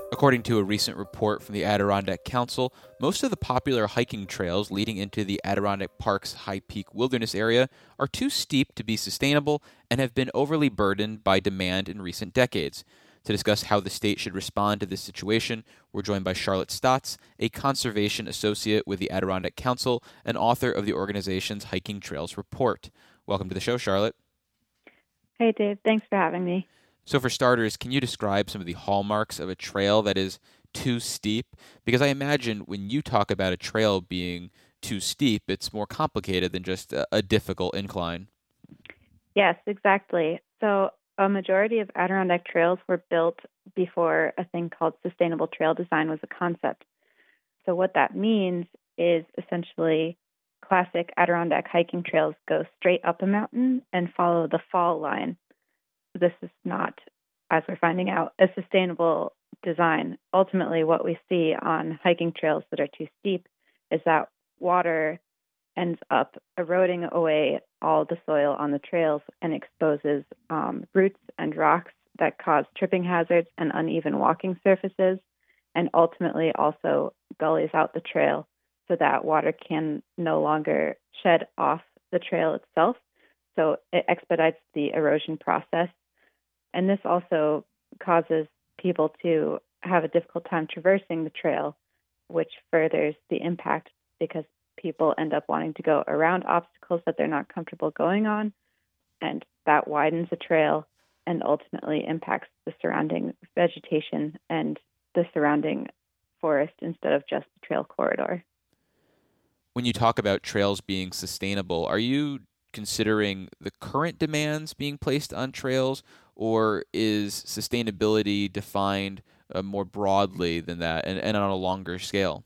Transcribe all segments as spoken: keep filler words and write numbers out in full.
According to a recent report from the Adirondack Council, most of the popular hiking trails leading into the Adirondack Park's High Peak Wilderness area are too steep to be sustainable and have been overly burdened by demand in recent decades. To discuss how the state should respond to this situation, we're joined by Charlotte Stotts, a conservation associate with the Adirondack Council and author of the organization's Hiking Trails Report. Welcome to the show, Charlotte. Hey, Dave. Thanks for having me. So for starters, can you describe some of the hallmarks of a trail that is too steep? Because I imagine when you talk about a trail being too steep, it's more complicated than just a, a difficult incline. Yes, exactly. So a majority of Adirondack trails were built before a thing called sustainable trail design was a concept. So what that means is essentially classic Adirondack hiking trails go straight up a mountain and follow the fall line. This is not, as we're finding out, a sustainable design. Ultimately, what we see on hiking trails that are too steep is that water ends up eroding away all the soil on the trails and exposes um, roots and rocks that cause tripping hazards and uneven walking surfaces, and ultimately also gullies out the trail so that water can no longer shed off the trail itself. So it expedites the erosion process. And this also causes people to have a difficult time traversing the trail, which furthers the impact because people end up wanting to go around obstacles that they're not comfortable going on. And that widens the trail and ultimately impacts the surrounding vegetation and the surrounding forest instead of just the trail corridor. When you talk about trails being sustainable, are you considering the current demands being placed on trails, or is sustainability defined uh, more broadly than that and, and on a longer scale?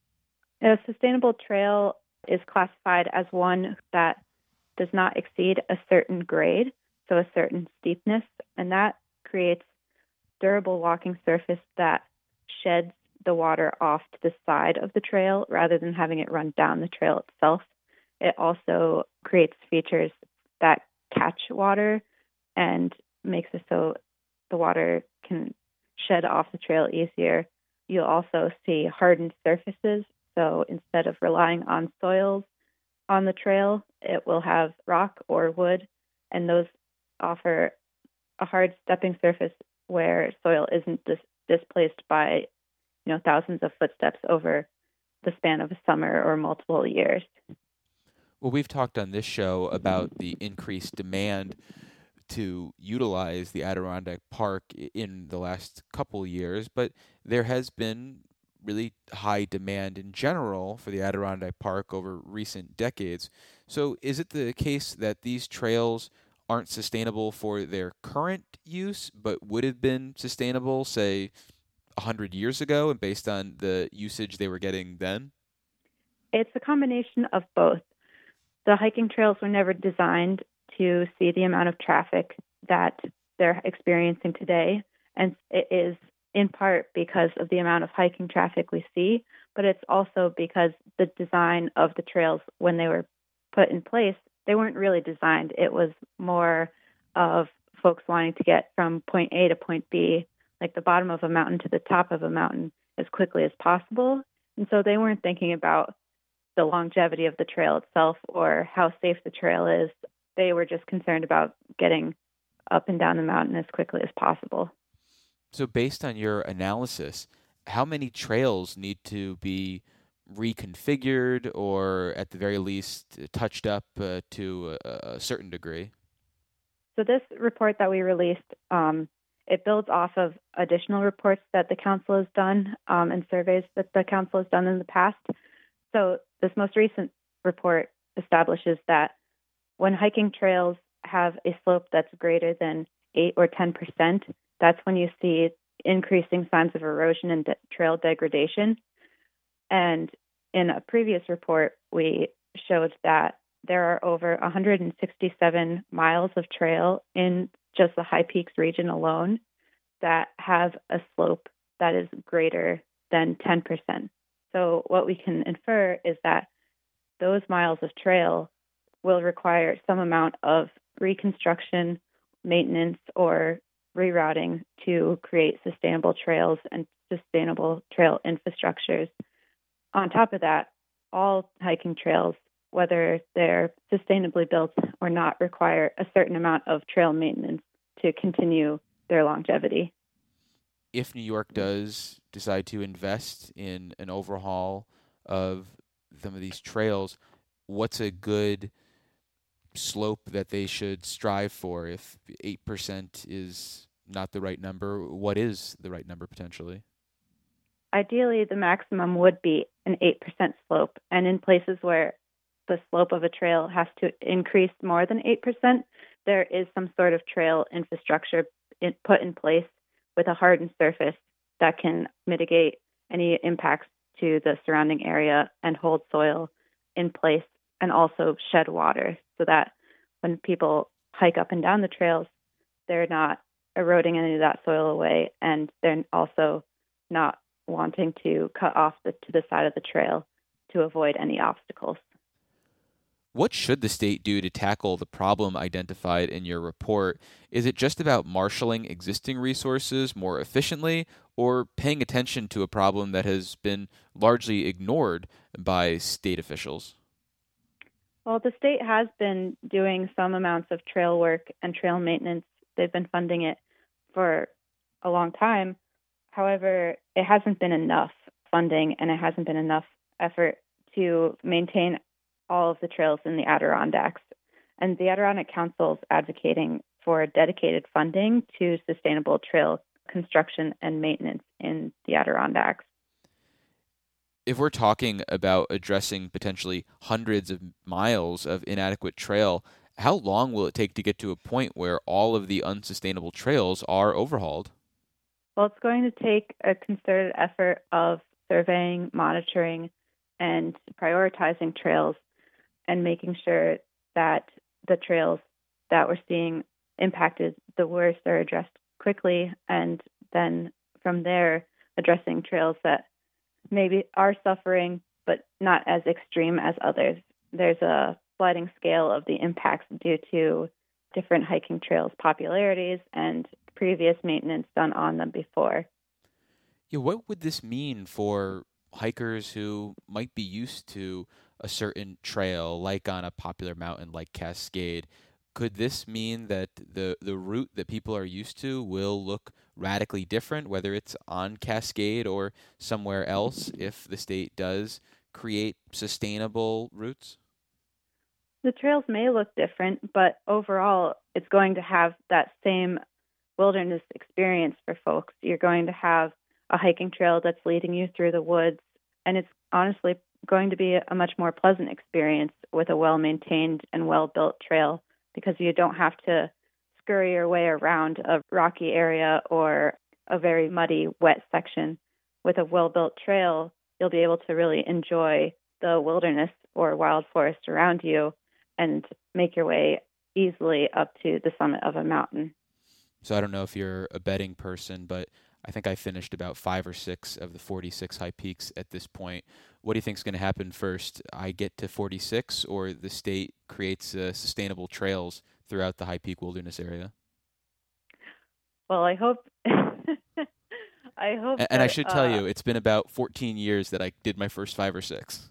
A sustainable trail is classified as one that does not exceed a certain grade, so a certain steepness, and that creates durable walking surface that sheds the water off to the side of the trail rather than having it run down the trail itself. It also creates features that catch water and makes it so the water can shed off the trail easier. You'll also see hardened surfaces. So instead of relying on soils on the trail, it will have rock or wood, and those offer a hard stepping surface where soil isn't dis- displaced by, you know, thousands of footsteps over the span of a summer or multiple years. Well, we've talked on this show about the increased demand to utilize the Adirondack Park in the last couple years, but there has been really high demand in general for the Adirondack Park over recent decades. So is it the case that these trails aren't sustainable for their current use, but would have been sustainable, say, one hundred years ago, and based on the usage they were getting then? It's a combination of both. The hiking trails were never designed to see the amount of traffic that they're experiencing today. And it is in part because of the amount of hiking traffic we see, but it's also because the design of the trails when they were put in place, they weren't really designed. It was more of folks wanting to get from point A to point B, like the bottom of a mountain to the top of a mountain, as quickly as possible. And so they weren't thinking about the longevity of the trail itself or how safe the trail is. They were just concerned about getting up and down the mountain as quickly as possible. So based on your analysis, how many trails need to be reconfigured or at the very least touched up uh, to a, a certain degree? So this report that we released, um, it builds off of additional reports that the council has done um, and surveys that the council has done in the past. So this most recent report establishes that when hiking trails have a slope that's greater than eight or ten percent, that's when you see increasing signs of erosion and de- trail degradation. And in a previous report, we showed that there are over one hundred sixty-seven miles of trail in just the High Peaks region alone that have a slope that is greater than ten percent. So what we can infer is that those miles of trail will require some amount of reconstruction, maintenance, or rerouting to create sustainable trails and sustainable trail infrastructures. On top of that, all hiking trails, whether they're sustainably built or not, require a certain amount of trail maintenance to continue their longevity. If New York does decide to invest in an overhaul of some of these trails, what's a good slope that they should strive for? If eight percent is not the right number, what is the right number potentially? Ideally, the maximum would be an eight percent slope. And in places where the slope of a trail has to increase more than eight percent, there is some sort of trail infrastructure in, put in place with a hardened surface that can mitigate any impacts to the surrounding area and hold soil in place, and also shed water so that when people hike up and down the trails, they're not eroding any of that soil away, and they're also not wanting to cut off the, to the side of the trail to avoid any obstacles. What should the state do to tackle the problem identified in your report? Is it just about marshaling existing resources more efficiently, or paying attention to a problem that has been largely ignored by state officials? Well, the state has been doing some amounts of trail work and trail maintenance. They've been funding it for a long time. However, it hasn't been enough funding, and it hasn't been enough effort to maintain all of the trails in the Adirondacks. And the Adirondack Council is advocating for dedicated funding to sustainable trail construction and maintenance in the Adirondacks. If we're talking about addressing potentially hundreds of miles of inadequate trail, how long will it take to get to a point where all of the unsustainable trails are overhauled? Well, it's going to take a concerted effort of surveying, monitoring, and prioritizing trails, and making sure that the trails that we're seeing impacted the worst are addressed quickly, and then from there, addressing trails that maybe are suffering, but not as extreme as others. There's a sliding scale of the impacts due to different hiking trails' popularities and previous maintenance done on them before. Yeah, what would this mean for hikers who might be used to a certain trail, like on a popular mountain like Cascade? Could this mean that the, the route that people are used to will look radically different, whether it's on Cascade or somewhere else, if the state does create sustainable routes? The trails may look different, but overall, it's going to have that same wilderness experience for folks. You're going to have a hiking trail that's leading you through the woods, and it's honestly going to be a much more pleasant experience with a well-maintained and well-built trail, because you don't have to scurry your way around a rocky area or a very muddy, wet section. With a well-built trail, you'll be able to really enjoy the wilderness or wild forest around you and make your way easily up to the summit of a mountain. So I don't know if you're a betting person, but I think I finished about five or six of the forty-six high peaks at this point. What do you think is going to happen first? I get to forty-six, or the state creates uh, sustainable trails throughout the High Peak Wilderness area? Well, I hope. I hope. And, and I should tell uh, you, it's been about fourteen years that I did my first five or six.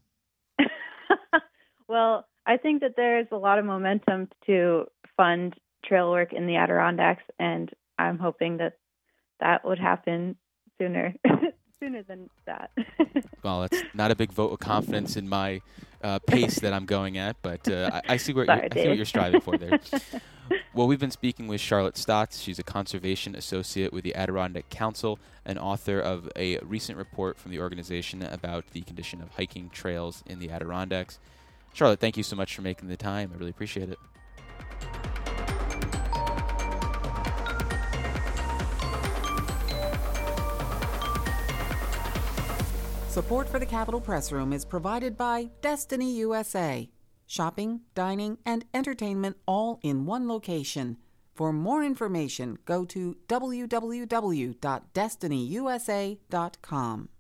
Well, I think that there's a lot of momentum to fund trail work in the Adirondacks, and I'm hoping that that would happen sooner sooner than that. Well, that's not a big vote of confidence in my uh, pace that I'm going at, but uh, I, I see where Sorry, I see what you're striving for there. Well, we've been speaking with Charlotte Stotts. She's a conservation associate with the Adirondack Council and author of a recent report from the organization about the condition of hiking trails in the Adirondacks. Charlotte, thank you so much for making the time. I really appreciate it. Support for the Capitol Press Room is provided by Destiny U S A. Shopping, dining, and entertainment all in one location. For more information, go to w w w dot destiny u s a dot com.